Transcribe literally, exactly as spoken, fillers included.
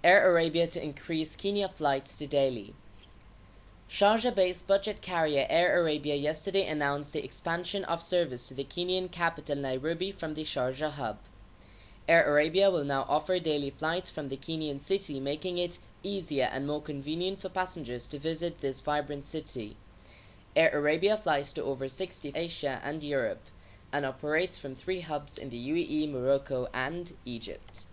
Air Arabia to increase Kenya flights to Delhi. Sharjah-based budget carrier Air Arabia yesterday announced the expansion of service to the Kenyan capital Nairobi from the Sharjah hub. Air Arabia will now offer daily flights from the Kenyan city, making it easier and more convenient for passengers to visit this vibrant city. Air Arabia flies to over sixty Asia and Europe, and operates from three hubs in the U A E, Morocco, and Egypt.